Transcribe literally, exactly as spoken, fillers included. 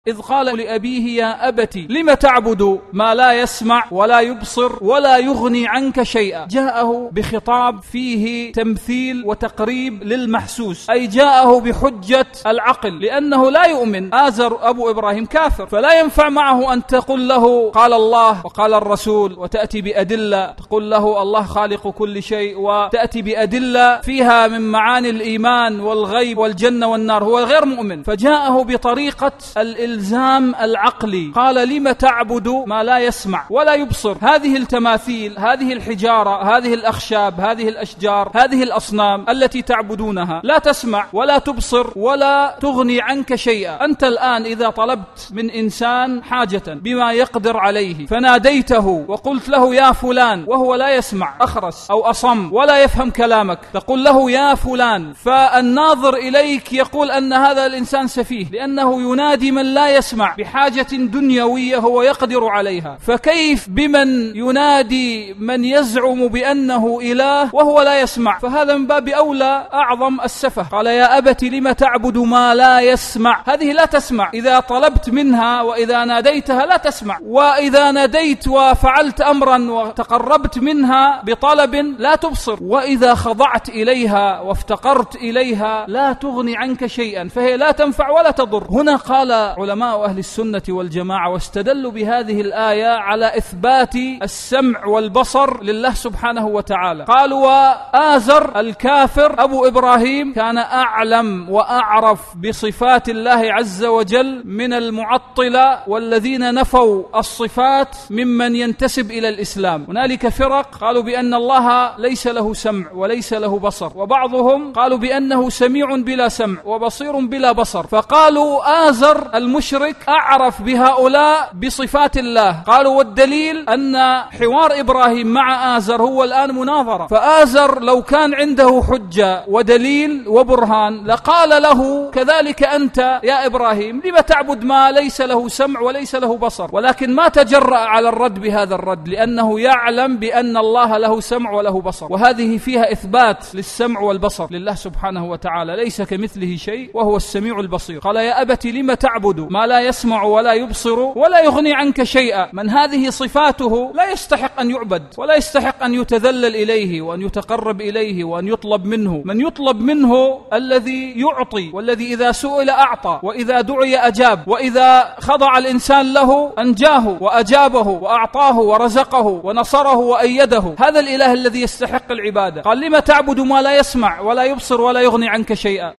إذ قال لأبيه يا أبت لم تعبد ما لا يسمع ولا يبصر ولا يغني عنك شيئا. جاءه بخطاب فيه تمثيل وتقريب للمحسوس، أي جاءه بحجة العقل، لأنه لا يؤمن. آزر أبو إبراهيم كافر، فلا ينفع معه أن تقول له قال الله وقال الرسول وتأتي بأدلة، تقول له الله خالق كل شيء وتأتي بأدلة فيها من معاني الإيمان والغيب والجنة والنار، هو غير مؤمن. فجاءه بطريقة الإلزام العقلي، قال لم تعبد ما لا يسمع ولا يبصر. هذه التماثيل، هذه الحجارة، هذه الأخشاب، هذه الأشجار، هذه الأصنام التي تعبدونها لا تسمع ولا تبصر ولا تغني عنك شيئا. أنت الآن إذا طلبت من إنسان حاجة بما يقدر عليه فناديته وقلت له يا فلان وهو لا يسمع، أخرس أو أصم ولا يفهم كلامك، تقول له يا فلان، فالناظر إليك يقول أن هذا الإنسان سفيه، لأنه ينادي من لا يسمع بحاجة دنيوية هو يقدر عليها. فكيف بمن ينادي من يزعم بأنه إله وهو لا يسمع؟ فهذا من باب أولى أعظم السفه. قال يا أبت لم تعبد ما لا يسمع، هذه لا تسمع. إذا طلبت منها وإذا ناديتها لا تسمع، وإذا ناديت وفعلت أمرا وتقربت منها بطلب لا تبصر، وإذا خضعت إليها وافتقرت إليها لا تغني عنك شيئا، فهي لا تنفع ولا تضر. هنا قال علماء أهل السنة والجماعة واستدلوا بهذه الآية على إثبات السمع والبصر لله سبحانه وتعالى. قالوا وآزر الكافر أبو إبراهيم كان أعلم وأعرف بصفات الله عز وجل من المعطلة والذين نفوا الصفات ممن ينتسب إلى الإسلام. هنالك فرق قالوا بأن الله ليس له سمع وليس له بصر، وبعضهم قالوا بأنه سميع بلا سمع وبصير بلا بصر. فقالوا آزر المشرك أعرف بهؤلاء بصفات الله. قالوا والدليل أن حوار إبراهيم مع آزر هو الآن مناظرة، فآزر لو كان عنده حجة ودليل وبرهان لقال له كذلك أنت يا إبراهيم لما تعبد ما ليس له سمع وليس له بصر، ولكن ما تجرأ على الرد بهذا الرد لأنه يعلم بأن الله له سمع وله بصر، وهذه فيها إثبات للسمع والبصر لله سبحانه وتعالى، ليس كمثله شيء وهو السميع البصير. قال يا أبت لم تعبد ما لا يسمع ولا يبصر ولا يغني عنك شيئا. من هذه صفاته لا يستحق أن يعبد ولا يستحق أن يتذلل إليه وأن يتقرب إليه وأن يطلب منه. من يطلب منه الذي يعطي، والذي إذا سئل أعطى، وإذا دعي أجاب، وإذا خضع الإنسان له أنجاه وأجابه وأعطاه ورزقه ونصره وأيده. هذا الإله الذي يستحق العبادة. قال لما تعبد ما لا يسمع ولا يبصر ولا يغني عنك شيئا.